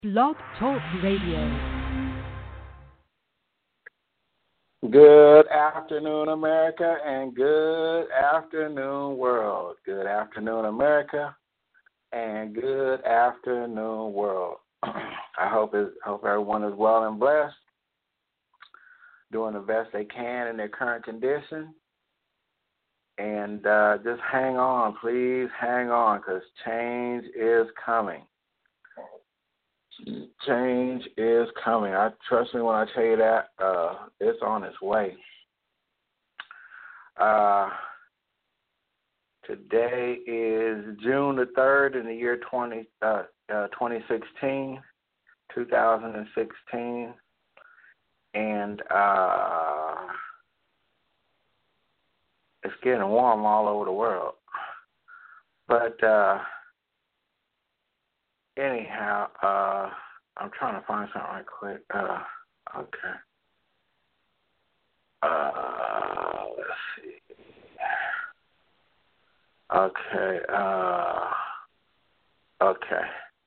Blog Talk Radio. Good afternoon, America, and good afternoon, world. Good afternoon, America, and good afternoon, world. I hope everyone is well and blessed, doing the best they can in their current condition. And just hang on, please hang on, because change is coming. Change is coming. Trust me when I tell you that. It's on its way. Today is June the 3rd in the year 2016, and it's getting warm all over the world. But anyhow, I'm trying to find something right quick. Okay. Let's see. Okay. Okay.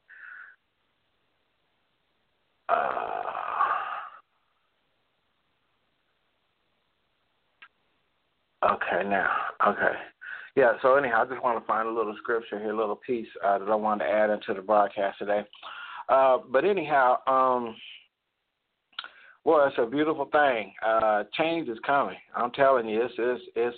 Okay, now. Okay. Yeah, so anyhow, I just want to find a little scripture here, a little piece that I wanted to add into the broadcast today. But anyhow, well, it's a beautiful thing. Change is coming. I'm telling you, it's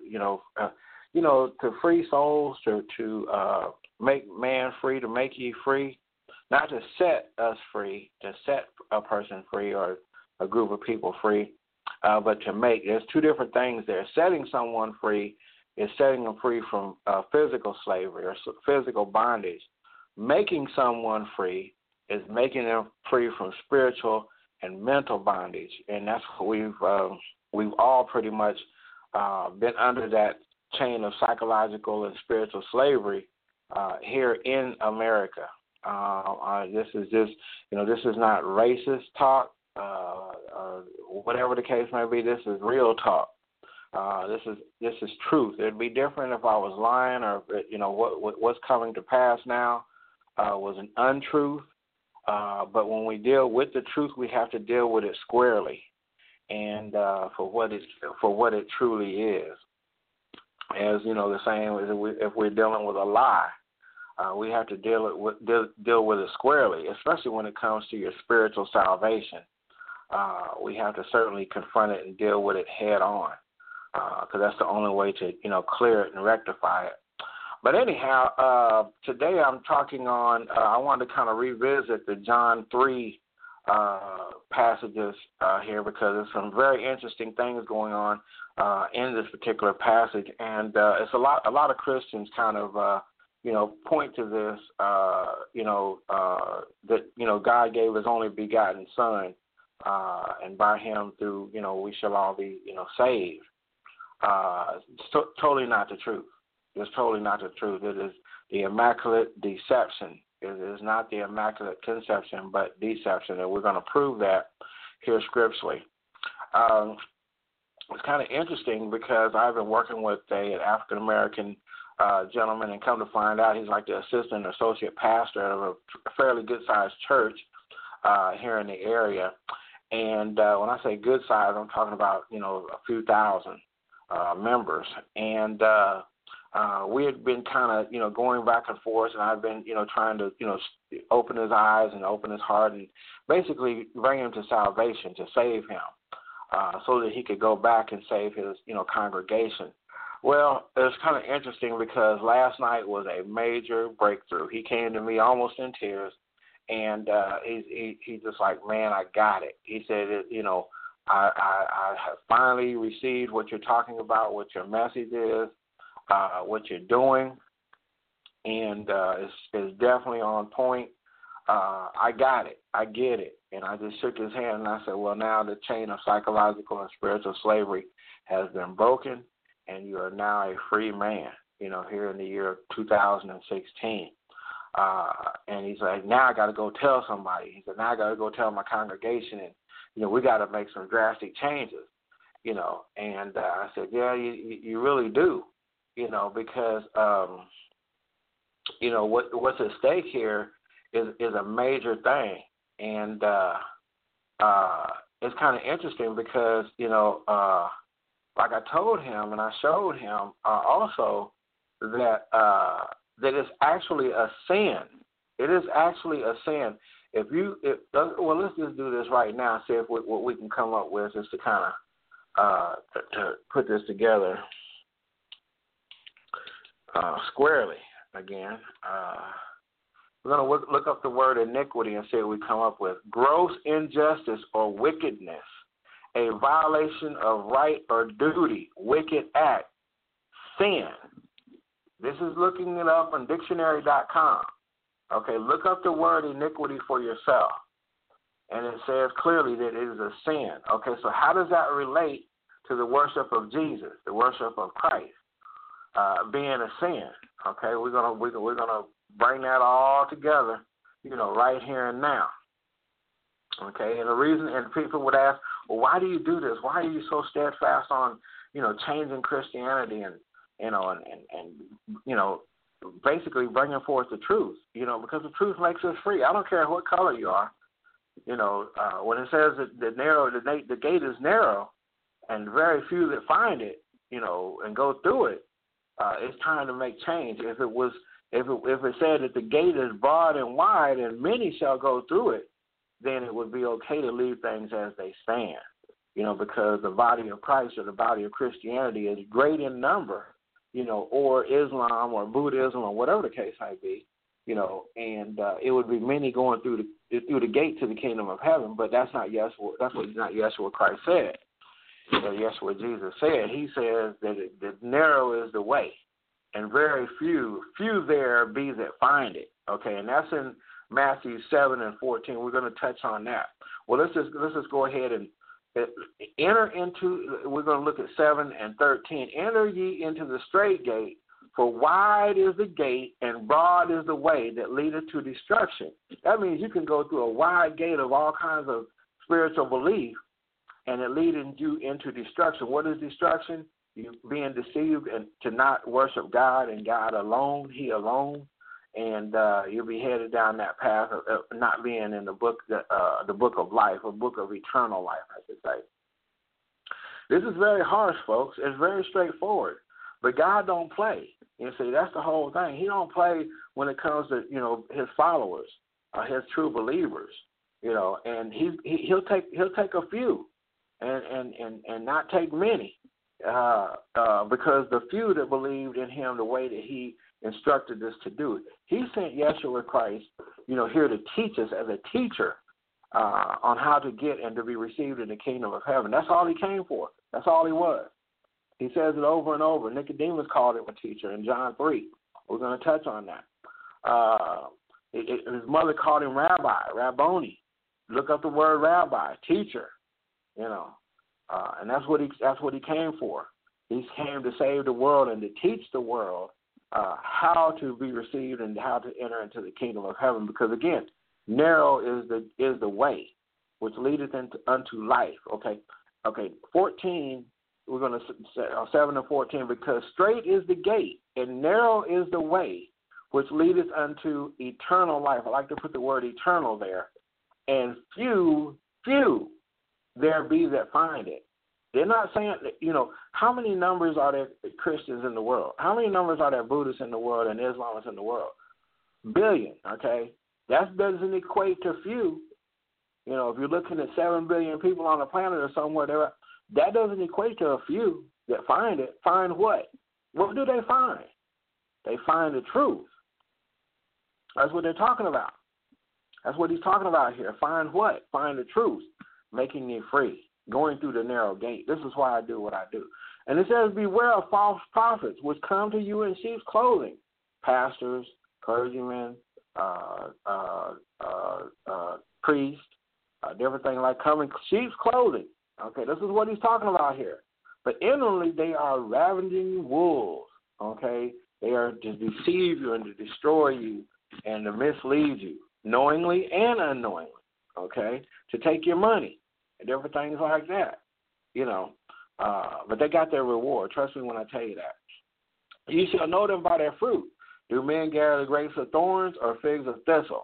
to free souls, to make man free, to make you free, not to set us free, to set a person free or a group of people free, but to make. There's two different things there. Setting someone free is setting them free from physical slavery or physical bondage. Making someone free is making them free from spiritual and mental bondage, and that's what we've all pretty much been under that chain of psychological and spiritual slavery here in America. This is just, this is not racist talk, whatever the case may be. This is real talk. This is truth. It'd be different if I was lying, or what's coming to pass now was an untruth. But when we deal with the truth, we have to deal with it squarely, and for what it truly is. As you know, the saying is, if we're dealing with a lie, we have to deal with it squarely, especially when it comes to your spiritual salvation. We have to certainly confront it and deal with it head on, because that's the only way to clear it and rectify it. But anyhow, today I'm talking on, I wanted to kind of revisit the John 3 passages here, because there's some very interesting things going on in this particular passage. And it's a lot of Christians kind of, point to this, that, God gave his only begotten Son, and by him through, we shall all be, saved. It's totally not the truth. It's totally not the truth. It is the immaculate deception. It is not the immaculate conception, but deception, and we're going to prove that here scripturally. It's kind of interesting because I've been working with an African-American gentleman, and come to find out he's like the assistant associate pastor of a fairly good-sized church here in the area. And when I say good size, I'm talking about, a few thousand members. And we had been kind of, going back and forth, and I've been, trying to, open his eyes and open his heart and basically bring him to salvation, to save him, so that he could go back and save his, congregation. Well, it's kind of interesting because last night was a major breakthrough. He came to me almost in tears, and he's just like, man, I got it. He said, I have finally received what you're talking about, what your message is, what you're doing, and it's definitely on point. I got it. I get it. And I just shook his hand, and I said, well, now the chain of psychological and spiritual slavery has been broken, and you are now a free man, here in the year 2016. And he's like, now I got to go tell somebody. He said, now I got to go tell my congregation, and, we got to make some drastic changes, And I said, yeah, you really do, because, what's at stake here is a major thing, and it's kind of interesting because like I told him and I showed him also that that it's actually a sin. It is actually a sin. Well, let's just do this right now. See if what we can come up with is to kind of to put this together squarely again. We're going to look up the word iniquity and see what we come up with. Gross injustice or wickedness, a violation of right or duty, wicked act, sin. This is looking it up on dictionary.com. Okay, look up the word iniquity for yourself. And it says clearly that it is a sin. Okay, so how does that relate to the worship of Jesus, the worship of Christ, being a sin? Okay, we're gonna bring that all together, right here and now. Okay, and the reason, and people would ask, well, why do you do this? Why are you so steadfast on, changing Christianity and basically bringing forth the truth, because the truth makes us free. I don't care what color you are. When it says that the gate is narrow and very few that find it, and go through it, it's time to make change. If it said that the gate is broad and wide and many shall go through it, then it would be okay to leave things as they stand, because the body of Christ or the body of Christianity is great in number, or Islam or Buddhism or whatever the case might be, and it would be many going through the gate to the kingdom of heaven, but that's not Yeshua. That's what not Yeshua Christ said. Yeshua Jesus said. He says that narrow is the way, and very few there be that find it. Okay, and that's in Matthew 7:14. We're going to touch on that. Well, let's just go ahead and enter into. We're going to look at 7:13. Enter ye into the straight gate, for wide is the gate and broad is the way that leadeth to destruction. That means you can go through a wide gate of all kinds of spiritual belief, and it leading you into destruction. What is destruction? You being deceived and to not worship God and God alone, He alone, and you'll be headed down that path of not being in the book of life, or book of eternal life, I should say. This is very harsh, folks. It's very straightforward, but God don't play. You see, that's the whole thing. He don't play when it comes to His followers, His true believers. And he'll take a few, and not take many, because the few that believed in Him the way that He instructed us to do it. He sent Yeshua Christ, here to teach us as a teacher on how to get and to be received in the kingdom of heaven. That's all He came for. That's all He was. He says it over and over. Nicodemus called him a teacher in John 3. We're going to touch on that. His mother called him Rabbi, Rabboni. Look up the word Rabbi, teacher. And that's what he came for. He came to save the world and to teach the world how to be received and how to enter into the kingdom of heaven. Because again, narrow is the way which leadeth unto life. Okay. 14. We're going to say 7:14. Because straight is the gate and narrow is the way which leadeth unto eternal life. I like to put the word eternal there. And few there be that find it. They're not saying that, how many numbers are there Christians in the world? How many numbers are there Buddhists in the world and Islamists in the world? Billion, okay? That doesn't equate to few. If you're looking at 7 billion people on the planet or somewhere, that doesn't equate to a few that find it. Find what? What do they find? They find the truth. That's what they're talking about. That's what he's talking about here. Find what? Find the truth, making you free, going through the narrow gate. This is why I do what I do. And it says, beware of false prophets, which come to you in sheep's clothing. Pastors, clergymen, priests, different things like coming sheep's clothing. Okay, this is what he's talking about here. But inwardly, they are ravaging wolves. Okay, they are to deceive you and to destroy you and to mislead you, knowingly and unknowingly. Okay, to take your money and different things like that. But they got their reward. Trust me when I tell you that. You shall know them by their fruit. Do men gather grapes of thorns or figs of thistle?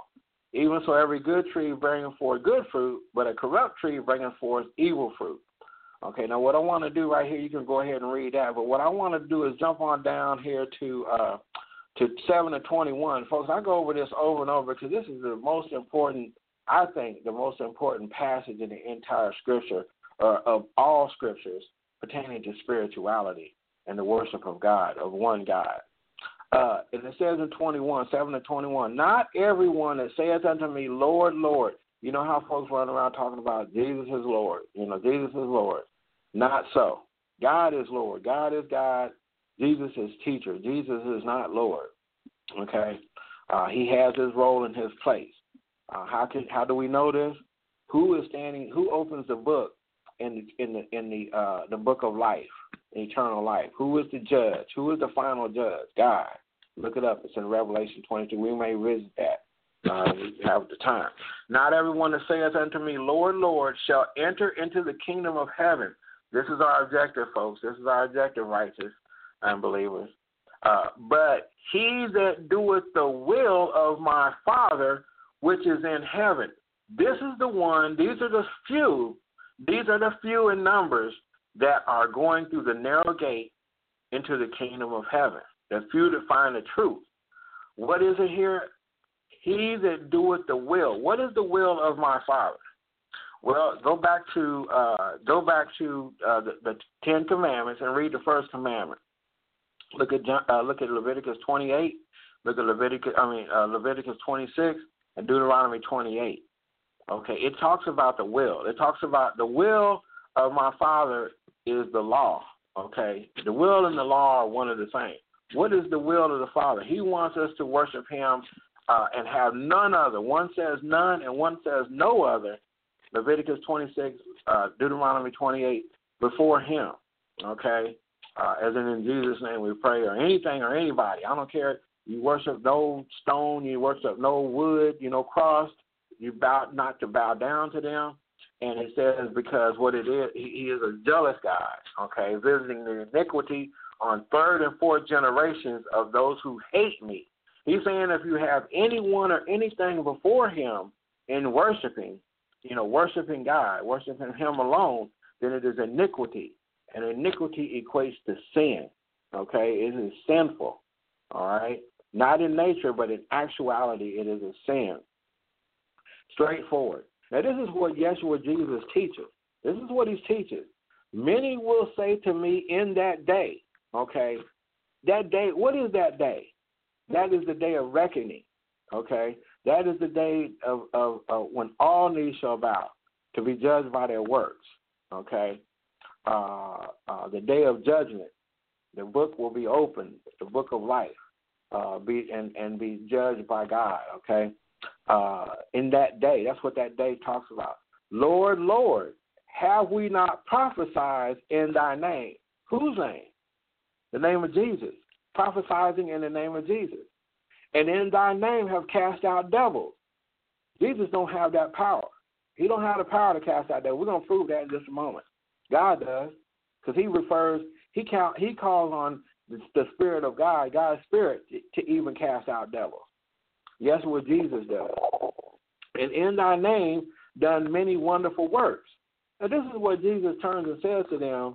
Even so, every good tree bringeth forth good fruit, but a corrupt tree bringeth forth evil fruit. Okay, now what I want to do right here, you can go ahead and read that, but what I want to do is jump on down here to 7:21. Folks, I go over this over and over because this is the most important, I think, the most important passage in the entire Scripture, of all Scriptures pertaining to spirituality and the worship of God, of one God. And it says in 7:21, not everyone that saith unto me, Lord, Lord. You know how folks run around talking about Jesus is Lord. Jesus is Lord. Not so. God is Lord. God is God. Jesus is teacher. Jesus is not Lord. Okay? He has his role in his place. How do we know this? Who opens the book in the book of life, eternal life? Who is the judge? Who is the final judge? God. Look it up. It's in Revelation 22. We may visit that. We have the time. Not everyone that saith unto me, Lord, Lord, shall enter into the kingdom of heaven. This is our objective, folks. This is our objective, righteous unbelievers. But he that doeth the will of my Father which is in heaven. This is the one, these are the few in numbers that are going through the narrow gate into the kingdom of heaven. The few that find the truth. What is it here? He that doeth the will. What is the will of my Father? Well, go back to the 10 Commandments and read the first commandment. Look at Leviticus 28. Look at Leviticus 26 and Deuteronomy 28. Okay, it talks about the will. It talks about the will of my Father is the law. Okay, the will and the law are one and the same. What is the will of the Father? He wants us to worship him and have none other. One says none and one says no other. Leviticus 26, Deuteronomy 28, before him. Okay, as in Jesus' name we pray, or anything or anybody. I don't care. You worship no stone. You worship no wood. Cross. You not to bow down to them. And it says because what it is, he is a jealous God. Okay, visiting the iniquity on third and fourth generations of those who hate me. He's saying if you have anyone or anything before him in worshiping God, worshiping him alone, then it is iniquity. And iniquity equates to sin. Okay, it is sinful. All right, not in nature, but in actuality, it is a sin. Straightforward. Now, this is what Yeshua Jesus teaches. This is what he teaches. Many will say to me in that day, okay, that day, what is that day? That is the day of reckoning, okay? That is the day of when all knees shall bow to be judged by their works, okay? The day of judgment, the book will be opened, the book of life, be judged by God, okay? In that day, that's what that day talks about. Lord, Lord, have we not prophesied in thy name? Whose name? The name of Jesus. Prophesizing in the name of Jesus. And in thy name have cast out devils. Jesus don't have that power. He don't have the power to cast out devils. We're going to prove that in just a moment. God does, because he calls on the Spirit of God, God's Spirit, to even cast out devils. Yes, what Jesus does. And in thy name done many wonderful works. Now, this is what Jesus turns and says to them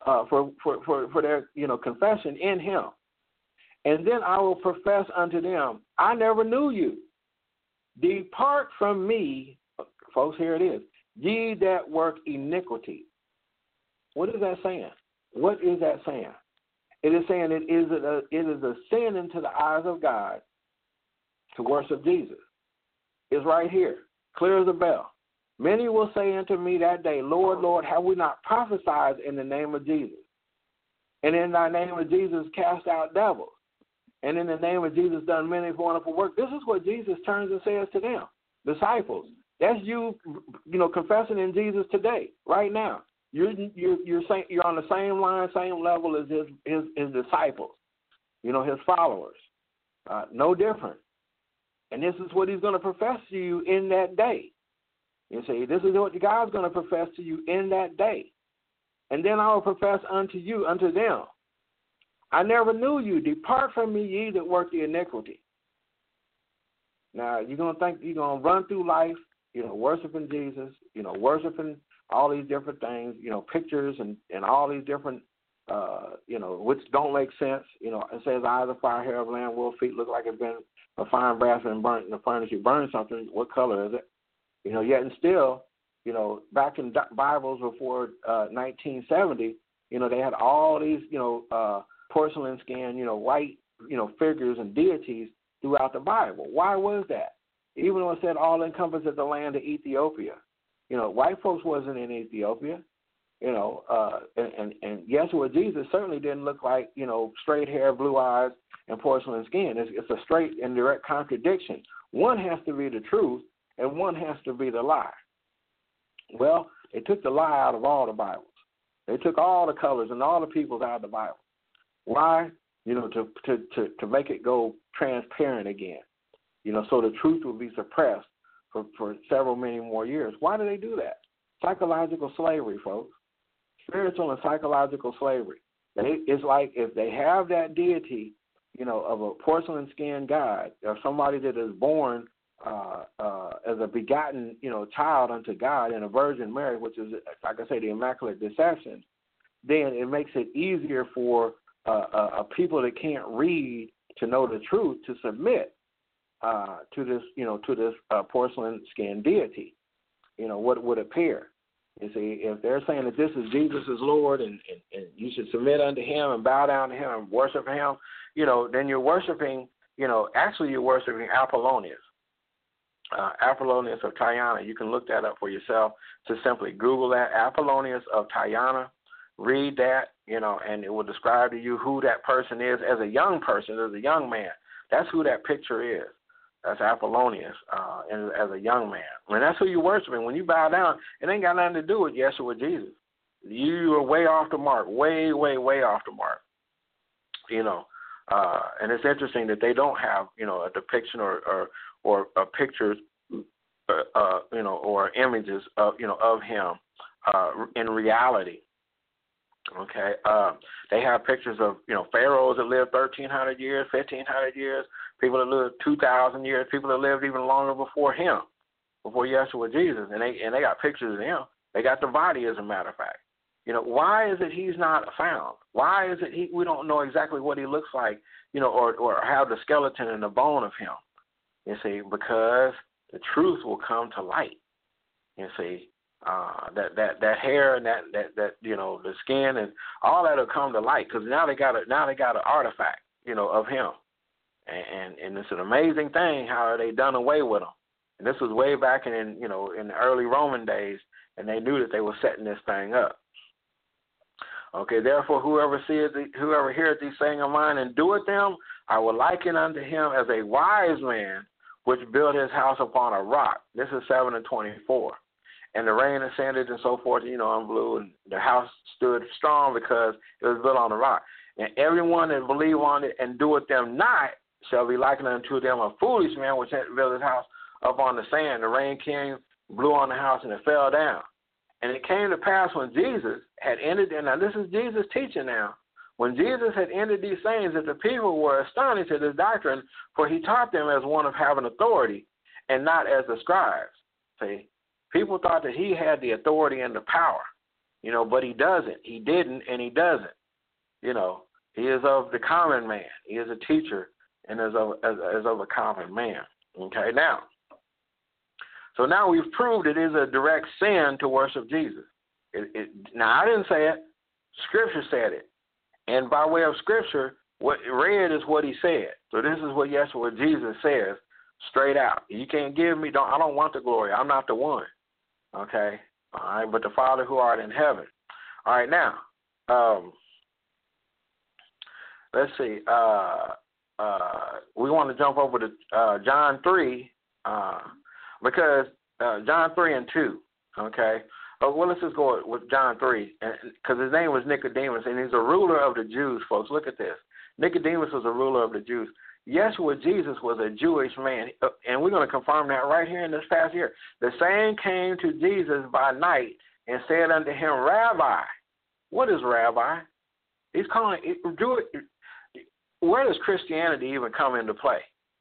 for their confession in him. And then I will profess unto them, I never knew you. Depart from me, folks, here it is, ye that work iniquity. What is that saying? What is that saying? It is saying it is a sin into the eyes of God to worship Jesus. It's right here, clear as a bell. Many will say unto me that day, Lord, Lord, have we not prophesied in the name of Jesus? And in thy name of Jesus cast out devils. And in the name of Jesus done many wonderful works. This is what Jesus turns and says to them, disciples. That's you confessing in Jesus today, right now. You're saying you're on the same line, same level as his disciples, his followers. No different. And this is what he's going to profess to you in that day. You see, this is what God's going to profess to you in that day. And then I will profess unto them, I never knew you. Depart from me, ye that work the iniquity. Now, you're going to think you're going to run through life, worshiping Jesus, worshiping all these different things, pictures and all these different, which don't make sense. It says eyes of fire, hair of lamb, wolf feet, look like it's been a fine brass and burnt in the furnace. You burn something, what color is it? Yet and still, back in Bibles before 1970, they had all these, porcelain skin, white, figures and deities throughout the Bible. Why was that? Even though it said all encompasses the land of Ethiopia, white folks wasn't in Ethiopia, and Yeshua Jesus certainly didn't look like, straight hair, blue eyes, and porcelain skin. It's a straight and direct contradiction. One has to be the truth, and one has to be the lie. Well, they took the lie out of all the Bibles. They took all the colors and all the peoples out of the Bible. Why? To make it go transparent again. So the truth will be suppressed for several many more years. Why do they do that? Psychological slavery, folks. Spiritual and psychological slavery. It's like if they have that deity, of a porcelain skinned God, or somebody that is born as a begotten, child unto God in a Virgin Mary, which is, like I say, the Immaculate Deception, then it makes it easier for people that can't read to know the truth to submit to this porcelain skinned deity. What would appear. You see, if they're saying that this is Jesus is Lord and you should submit unto him and bow down to him and worship him, then you're worshiping, actually you're worshiping Apollonius. Apollonius of Tyana. You can look that up for yourself. Just simply Google that, Apollonius of Tyana. Read that, and it will describe to you who that person is as a young person, as a young man. That's who that picture is. That's Apollonius as a young man. And that's who you're worshiping. When you bow down, it ain't got nothing to do with Yeshua Jesus. You are way off the mark, way, way, way off the mark. And it's interesting that they don't have, a depiction or pictures, or images of, of him in reality. Okay, they have pictures of, pharaohs that lived 1,300 years, 1,500 years, people that lived 2,000 years, people that lived even longer before him, before Yeshua Jesus, and they got pictures of him. They got the body, as a matter of fact. Why is it he's not found? Why is it we don't know exactly what he looks like, or have the skeleton and the bone of him? You see, because the truth will come to light. You see, that hair and that the skin and all that will come to light, because now they got an artifact, of him, and it's an amazing thing how they done away with him. And this was way back in the early Roman days, and they knew that they were setting this thing up. Okay, therefore, whoever heareth these sayings of mine and doeth them, I will liken unto him as a wise man which built his house upon a rock. This is 7:24. And the rain ascended and so forth, and blew, and the house stood strong because it was built on the rock. And everyone that believe on it and doeth them not shall be likened unto them a foolish man which had built his house up on the sand. The rain came, blew on the house, and it fell down. And it came to pass when Jesus had ended, and now this is Jesus teaching now, when Jesus had ended these sayings, that the people were astonished at his doctrine, for he taught them as one of having authority, and not as the scribes. See, people thought that he had the authority and the power, but he doesn't. He didn't, and he doesn't. He is of the common man. He is a teacher and is of a common man. Okay, so now we've proved it is a direct sin to worship Jesus. Now, I didn't say it. Scripture said it. And by way of Scripture, what read is what he said. So this is what Yeshua Jesus says straight out. You can't give me, I don't want the glory. I'm not the one. Okay? All right, but the Father who art in heaven. All right, now, let's see. We want to jump over to John 3, because John 3 and 2, okay? Well, let's just go with John 3, because his name was Nicodemus, and he's a ruler of the Jews, folks. Look at this. Nicodemus was a ruler of the Jews. Yeshua Jesus was a Jewish man, and we're going to confirm that right here in this past year. The same came to Jesus by night and said unto him, Rabbi. What is Rabbi? He's calling it Jewish. Where does Christianity even come into play?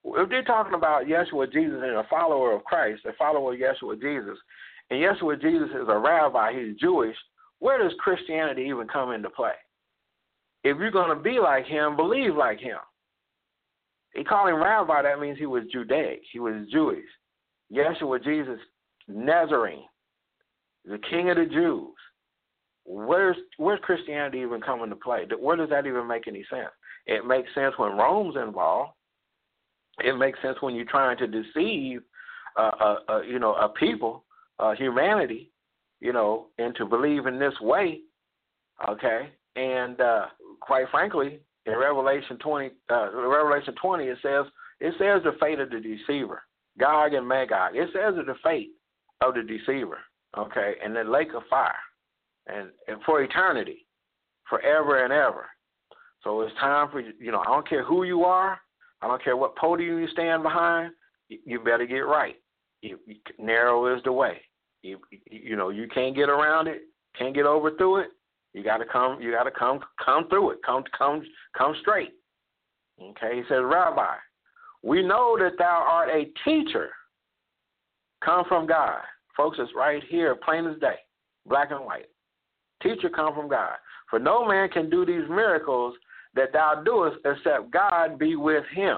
if they're talking about Yeshua Jesus and a follower of Christ, a follower of Yeshua Jesus, and Yeshua Jesus is a rabbi, he's Jewish, where does Christianity even come into play? If you're going to be like him, believe like him. He called him rabbi, that means he was Judaic, he was Jewish. Yeshua Jesus, Nazarene, the king of the Jews. Where's Christianity even come into play? Where does that even make any sense? It makes sense when Rome's involved. It makes sense when you're trying to deceive, a people, humanity, into believing this way. Okay, and quite frankly, in Revelation 20, it says the fate of the deceiver, Gog and Magog. It says the fate of the deceiver. Okay, and the lake of fire, and for eternity, forever and ever. So it's time for I don't care who you are. I don't care what podium you stand behind. You better get right. Narrow is the way. You can't get around it. Can't get over through it. You got to come. You got to come through it. Come straight. Okay. He says, Rabbi, we know that thou art a teacher, come from God. Folks, it's right here, plain as day, black and white. Teacher, come from God. For no man can do these miracles that thou doest except God be with him.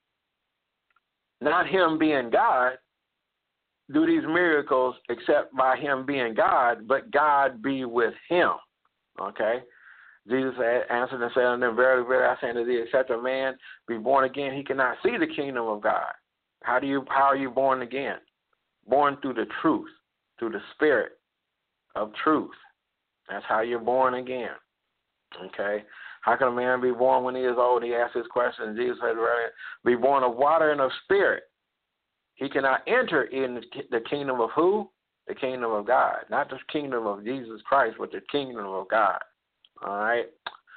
Not him being God, do these miracles except by him being God, but God be with him. Okay? Jesus answered and said unto them, Verily, verily, I say unto thee, except a man be born again, he cannot see the kingdom of God. How are you born again? Born through the truth, through the spirit of truth. That's how you're born again. Okay? How can a man be born when he is old? He asked this question. Jesus said, be born of water and of spirit. He cannot enter in the kingdom of who? The kingdom of God. Not the kingdom of Jesus Christ, but the kingdom of God. All right?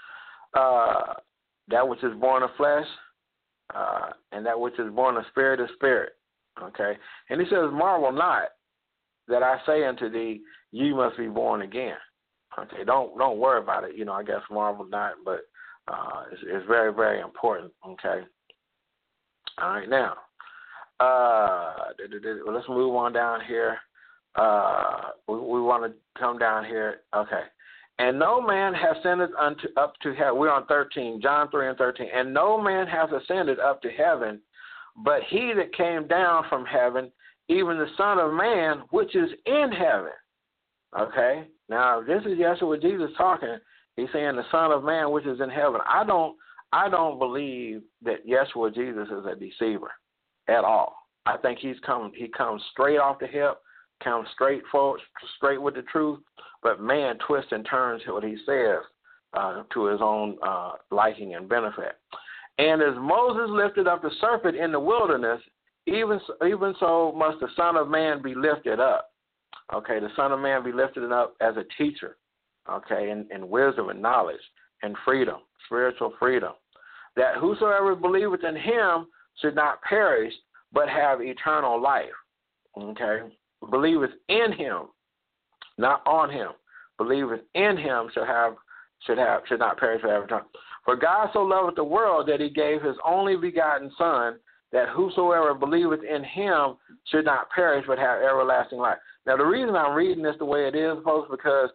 That which is born of flesh and that which is born of spirit is spirit. Okay? And he says, marvel not that I say unto thee, ye must be born again. Okay, don't worry about it. I guess marvel not, but it's very, very important. Okay. All right, now let's move on down here. We want to come down here. Okay. And no man has ascended up to heaven. We're on 13, John 3 and 13. And no man has ascended up to heaven, but he that came down from heaven, even the Son of Man, which is in heaven. Okay. Now, this is Yeshua Jesus talking. He's saying the Son of Man, which is in heaven. I don't believe that Yeshua Jesus is a deceiver at all. I think he comes straight off the hip, comes straight with the truth, but man twists and turns what he says to his own liking and benefit. And as Moses lifted up the serpent in the wilderness, even so must the Son of Man be lifted up. Okay, the Son of Man be lifted up as a teacher, okay, in wisdom and knowledge and freedom, spiritual freedom, that whosoever believeth in him should not perish, but have eternal life. Okay, believeth in him, not on him. Believeth in him should not perish, but have eternal. For God so loveth the world that he gave his only begotten Son, that whosoever believeth in him should not perish, but have everlasting life. Now, the reason I'm reading this the way it is, folks, because,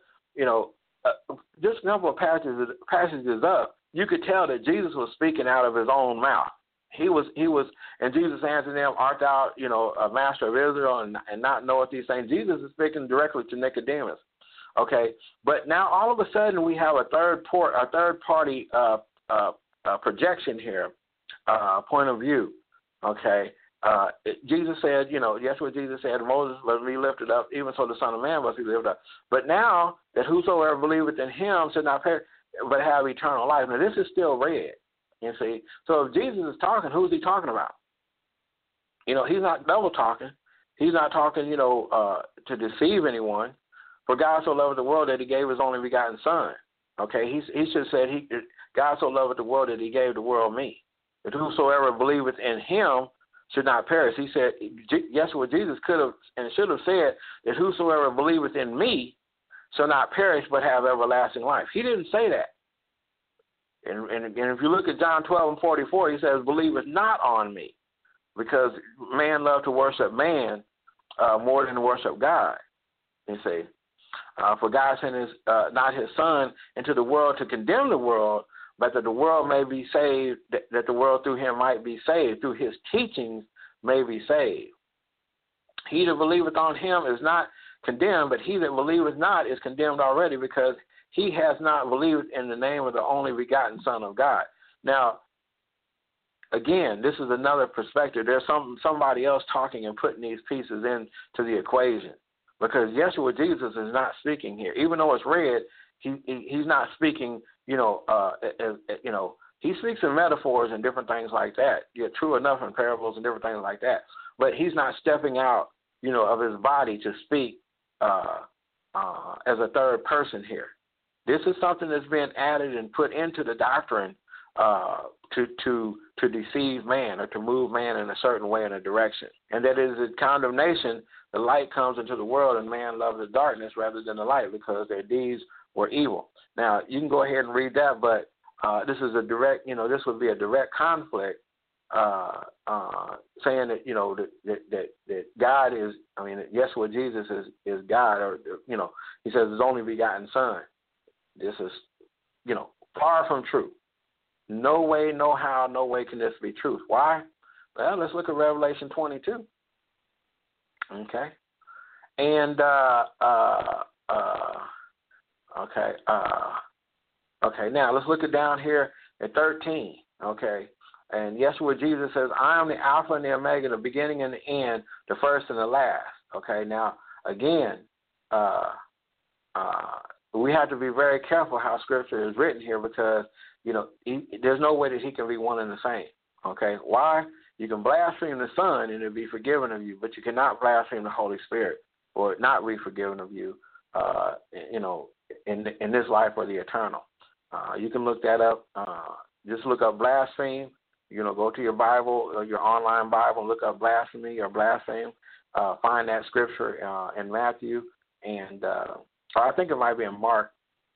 just a couple of passages up, you could tell that Jesus was speaking out of his own mouth. He was, and Jesus answered them, art thou, a master of Israel and not knoweth these things? Jesus is speaking directly to Nicodemus. Okay, but now all of a sudden we have a third party projection here, point of view. Okay, Jesus said, Yeshua Jesus said, Moses must be lifted up, even so the Son of Man must be lifted up. But now that whosoever believeth in him should not perish, but have eternal life. Now this is still red, you see. So if Jesus is talking, who's he talking about? He's not double talking. He's not talking, to deceive anyone. For God so loved the world that he gave his only begotten Son. Okay, he should have said, God so loved the world that he gave the world me. That whosoever believeth in him should not perish. He said, Yeshua Jesus could have and should have said that whosoever believeth in me shall not perish but have everlasting life. He didn't say that. And if you look at John 12 and 44, he says, believeth not on me. because man loved to worship man more than to worship God. You see, for God sent not his Son into the world to condemn the world, but that the world may be saved, that the world through him might be saved, through his teachings may be saved. He that believeth on him is not condemned, but he that believeth not is condemned already, because he has not believed in the name of the only begotten Son of God. Now, again, this is another perspective. There's somebody else talking and putting these pieces into the equation, because Yeshua Jesus is not speaking here. Even though it's read, he's not speaking, he speaks in metaphors and different things like that. Yeah, true enough, in parables and different things like that. But he's not stepping out, of his body to speak as a third person here. This is something that's been added and put into the doctrine to deceive man, or to move man in a certain way, in a direction. And that is a condemnation. The light comes into the world, and man loves the darkness rather than the light, because their deeds were evil. Now, you can go ahead and read that, but this is a direct, this would be a direct conflict, saying that, that God is, that Yeshua Jesus is God, or, he says his only begotten Son. This is, far from true. No way, no how, no way can this be truth. Why? Well, let's look at Revelation 22. Okay. And, okay, now let's look at down here at 13. Okay. And Yeshua Jesus says, I am the Alpha and the Omega, the beginning and the end, the first and the last. Okay. Now, again, we have to be very careful how Scripture is written here, because, there's no way that he can be one and the same. Okay. Why? You can blaspheme the Son and it'll be forgiven of you, but you cannot blaspheme the Holy Spirit, or not be forgiven of you, in this life or the eternal. You can look that up. Just look up blaspheme. Go to your Bible, your online Bible, look up blasphemy or blaspheme. Find that scripture in Matthew, and I think it might be in Mark.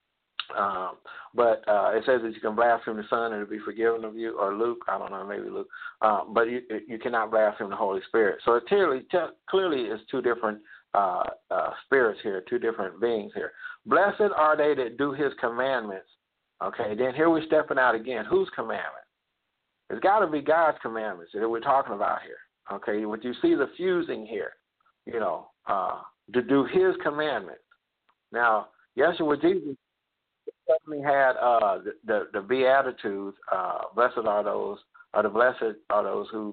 But it says that you can blaspheme the Son and it'll be forgiven of you, or Luke, I don't know, maybe Luke. But you cannot blaspheme the Holy Spirit. So it clearly is two different spirits here, two different beings here. Blessed are they that do his commandments. Okay, then here we're stepping out again. Whose commandments? It's got to be God's commandments that we're talking about here. Okay, what you see the fusing here, to do his commandments. Now, Yeshua Jesus certainly had the Beatitudes. Blessed are those, or the blessed are those who,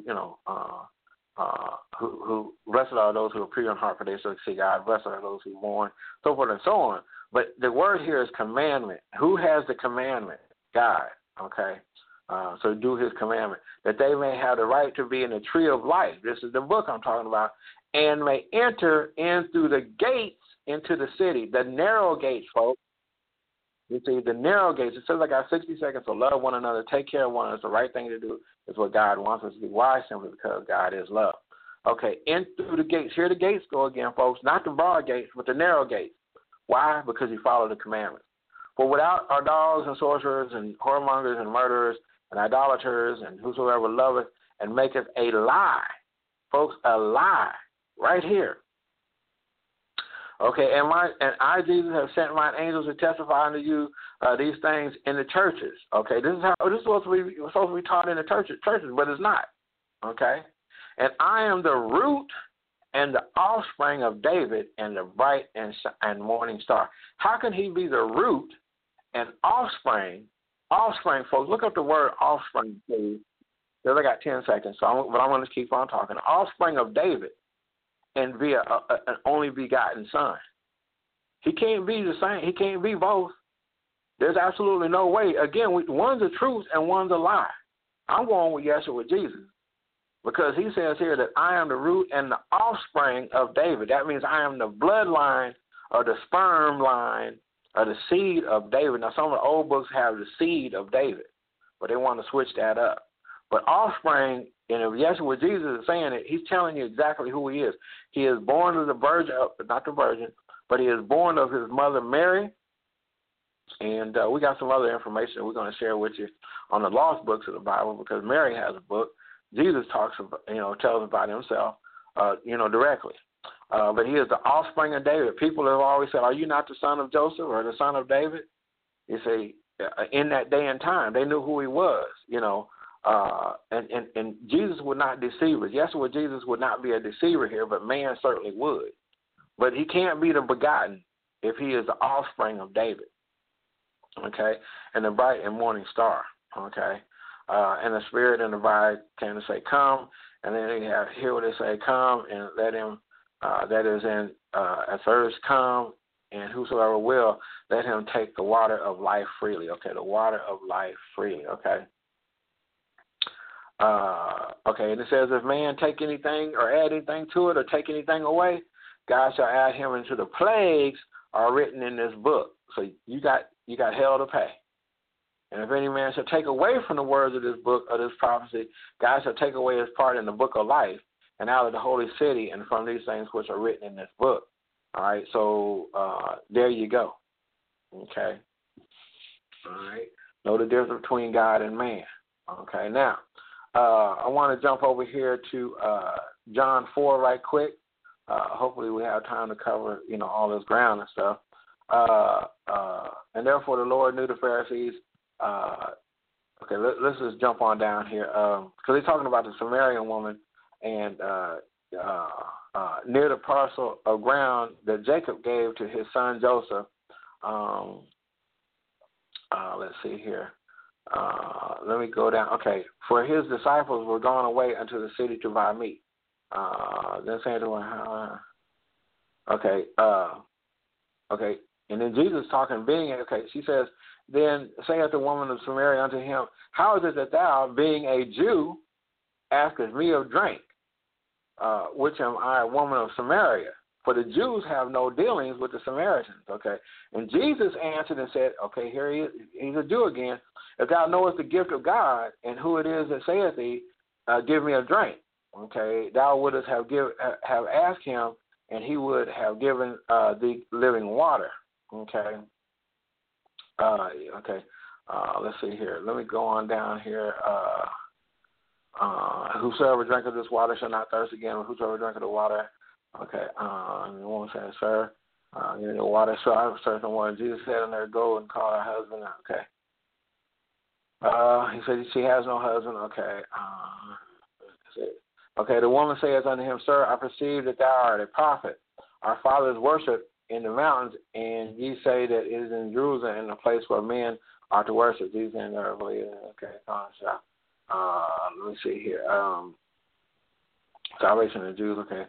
who blessed are those who are pure in heart, for they shall see God. Blessed are those who mourn, so forth and so on. But the word here is commandment. Who has the commandment? God. Okay. So do his commandment, that they may have the right to be in the tree of life. This is the book I'm talking about. And may enter in through the gates into the city. The narrow gates, folks. You see, the narrow gates. It says I got 60 seconds to love one another, take care of one another. It's the right thing to do. It's what God wants us to do. Why? Simply because God is love. Okay, in through the gates. Here the gates go again, folks. Not the broad gates, but the narrow gates. Why? Because you follow the commandments. For without our dogs and sorcerers and whoremongers and murderers and idolaters and whosoever loveth and maketh a lie. Folks, a lie. Right here. Okay, and I, Jesus, have sent mine angels to testify unto you these things in the churches. Okay, this is supposed to be taught in the churches, but it's not. Okay, and I am the root and the offspring of David and the bright and morning star. How can he be the root and offspring? Offspring, folks, look up the word offspring, please. Because I got 10 seconds, but I'm going to keep on talking. The offspring of David and be an only begotten Son. He can't be the same. He can't be both. There's absolutely no way. Again, one's the truth and one's a lie. I'm going with Yeshua Jesus, because he says here that I am the root and the offspring of David. That means I am the bloodline or the sperm line or the seed of David. Now, some of the old books have the seed of David, but they want to switch that up. But offspring, and if Yeshua Jesus is saying it, he's telling you exactly who he is. He is born of the virgin, not the virgin, but he is born of his mother Mary. And we got some other information that we're going to share with you on the lost books of the Bible, because Mary has a book. Jesus talks about, tells about himself, directly. But he is the offspring of David. People have always said, "Are you not the son of Joseph or the son of David?" You see, in that day and time, they knew who he was. And Jesus would not deceive us. Yes, Jesus would not be a deceiver here, but man certainly would. But he can't be the begotten if he is the offspring of David. Okay, and the bright and morning star. Okay, and the Spirit and the bride came to say, "Come," and then they have here where they say, "Come," and let him that is in at first come, and whosoever will, let him take the water of life freely. Okay, the water of life freely. Okay. Okay, and it says, if man take anything or add anything to it or take anything away, God shall add him into the plagues are written in this book. So you got hell to pay. And if any man shall take away from the words of this book or this prophecy, God shall take away his part in the book of life and out of the holy city and from these things which are written in this book. All right, so there you go. Okay. All right. Know the difference between God and man. Okay, now I want to jump over here to John 4 right quick. Hopefully we have time to cover, all this ground and stuff. And therefore the Lord knew the Pharisees. Okay, let's just jump on down here because he's talking about the Samaritan woman and near the parcel of ground that Jacob gave to his son Joseph. Let's see here. Let me go down. Okay, for his disciples were gone away unto the city to buy meat. Then saying to him, okay, and then Jesus talking, she says, then saith the woman of Samaria unto him, how is it that thou, being a Jew, askest me of drink, which am I, a woman of Samaria? For the Jews have no dealings with the Samaritans. Okay, and Jesus answered and said, okay, here he is, he's a Jew again. If thou knowest the gift of God and who it is that saith thee, give me a drink. Okay, thou wouldst have asked him, and he would have given thee living water. Okay. Let's see here. Let me go on down here. Whosoever drinketh this water shall not thirst again. Whosoever drinketh the water. Okay. The woman said, "Sir, give me the water." So I was certain water. Jesus said unto her, "Go and call her husband." Okay. He said, "She has no husband." Okay. Okay. The woman says unto him, "Sir, I perceive that thou art a prophet. Our fathers worship in the mountains, and ye say that it is in Jerusalem, in the place where men are to worship." These things are believed. Okay. Let me see here. Salvation of the Jews. Okay.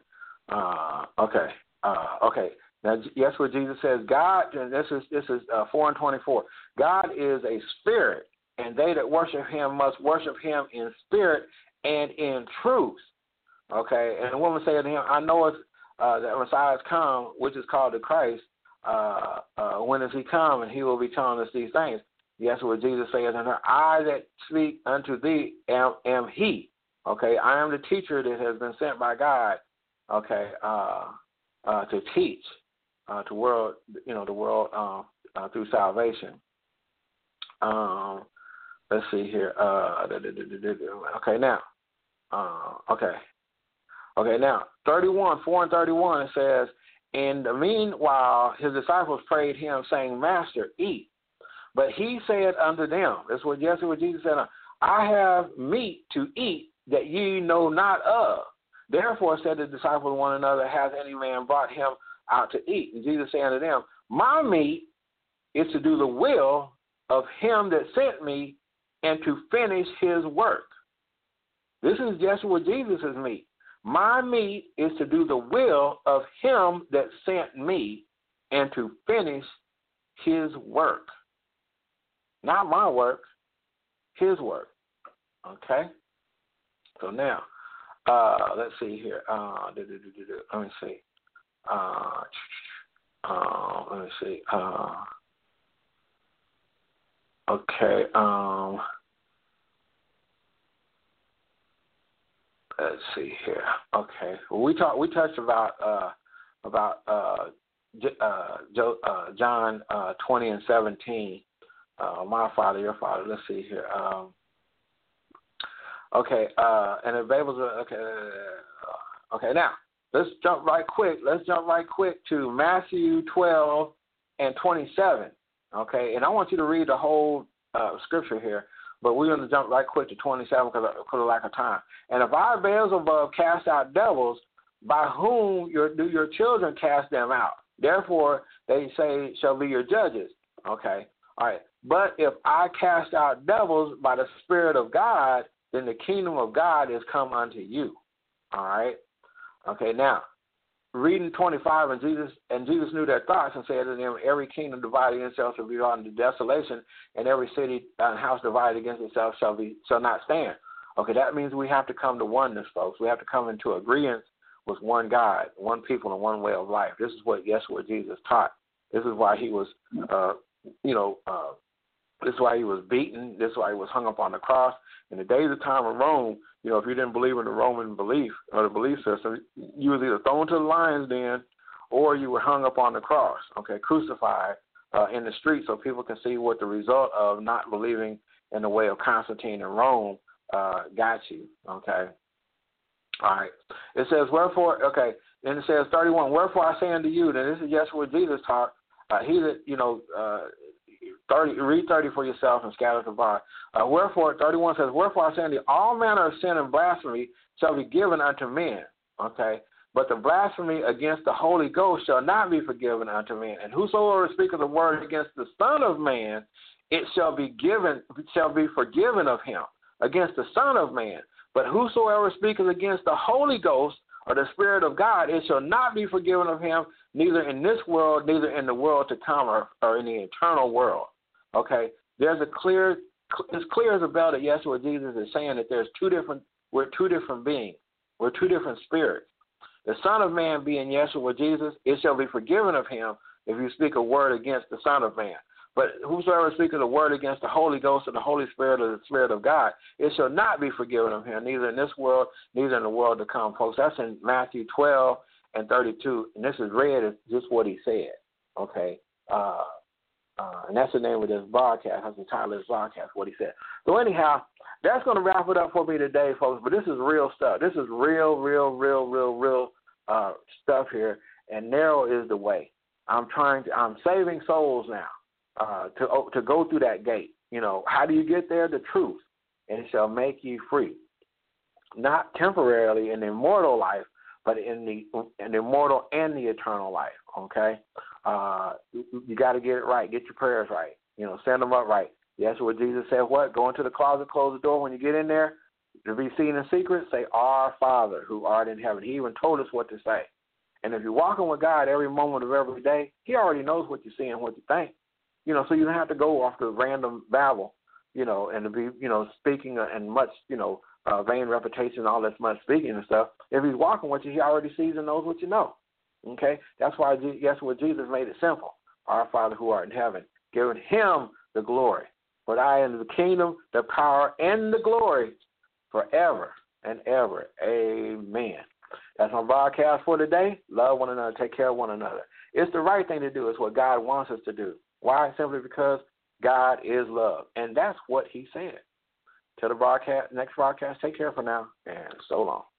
Okay. Now, yes, what Jesus says, God, and this is 4:24. God is a spirit, and they that worship him must worship him in spirit and in truth. Okay. And the woman said to him, "I know that Messiah has come, which is called the Christ. When does he come? And he will be telling us these things." Yes, what Jesus says unto her, "I that speak unto thee am he." Okay, I am the teacher that has been sent by God. Okay, to teach the world through salvation. Let's see here. Okay, now. Okay, now 4 and 31 it says, "In the meanwhile his disciples prayed him, saying, Master, eat. But he said unto them," this is what Jesus said, "I have meat to eat that ye know not of." Therefore said the disciples one another, "Hath any man brought him out to eat?" And Jesus said unto them, "My meat is to do the will of him that sent me and to finish his work." This is just what Jesus' meat. My meat is to do the will of him that sent me and to finish his work. Not my work, his work. Okay? So now, let's see here. Let me see. Let me see. Okay. Let's see here. Okay. Well, we touched about John 20 and 17. My Father, your Father. Let's see here. Okay, and the Babel's okay. Now let's jump right quick. To Matthew 12 and 27. Okay, and I want you to read the whole scripture here, but we're going to jump right quick to 27 because of lack of time. And if our Beelzebub cast out devils, by whom do your children cast them out? Therefore, they say shall be your judges. Okay, all right. But if I cast out devils by the Spirit of God, then the kingdom of God is come unto you. All right. Okay. Now, reading 25, and Jesus knew their thoughts and said to them, every kingdom divided against itself shall be brought into desolation, and every city and house divided against itself shall not stand. Okay, that means we have to come to oneness, folks. We have to come into agreement with one God, one people, and one way of life. This is what Yeshua Jesus taught. This is why he was, this is why he was beaten. This is why he was hung up on the cross. In the days of time of Rome, if you didn't believe in the Roman belief or the belief system, you was either thrown to the lion's den or you were hung up on the cross, okay, crucified in the street so people can see what the result of not believing in the way of Constantine in Rome got you, okay. All right. It says, wherefore, okay, then it says 31, wherefore I say unto you, and this is just what Jesus taught, he that, read 30 for yourself and scatter the bar. Wherefore, 31 says, wherefore I say unto you, all manner of sin and blasphemy shall be given unto men, okay? But the blasphemy against the Holy Ghost shall not be forgiven unto men. And whosoever speaketh a word against the Son of Man, it shall be forgiven of him, against the Son of Man. But whosoever speaketh against the Holy Ghost or the Spirit of God, it shall not be forgiven of him, neither in this world, neither in the world to come, or in the eternal world. Okay? It's clear as a bell that Yeshua Jesus is saying that we're two different beings. We're two different spirits. The Son of Man being Yeshua Jesus, it shall be forgiven of him if you speak a word against the Son of Man. But whosoever speaketh a word against the Holy Ghost or the Holy Spirit or the Spirit of God, it shall not be forgiven of him, neither in this world, neither in the world to come. Folks, that's in Matthew 12 and 32, and this is read as just what he said, okay? And that's the name of this broadcast. That's the title of this broadcast, what he said. So anyhow, that's going to wrap it up for me today, folks, but this is real stuff. This is real stuff here, and narrow is the way. I'm saving souls now. To go through that gate. How do you get there? The truth, and it shall make you free. Not temporarily in the immortal life, but in the immortal and the eternal life, okay? You got to get it right. Get your prayers right. Send them up right. That's what Jesus said, what? Go into the closet, close the door. When you get in there, to be seen in secret, say, Our Father who art in heaven. He even told us what to say. And if you're walking with God every moment of every day, he already knows what you see and what you think. So you don't have to go off the random babble, and to be, speaking and much, vain reputation, all this much speaking and stuff. If he's walking with you, he already sees and knows what you know. Okay? That's why Jesus made it simple. Our Father who art in heaven, giving him the glory. For I am the kingdom, the power, and the glory forever and ever. Amen. That's my broadcast for today. Love one another. Take care of one another. It's the right thing to do. It's what God wants us to do. Why? Simply because God is love. And that's what he said. Till the next broadcast, take care for now, and so long.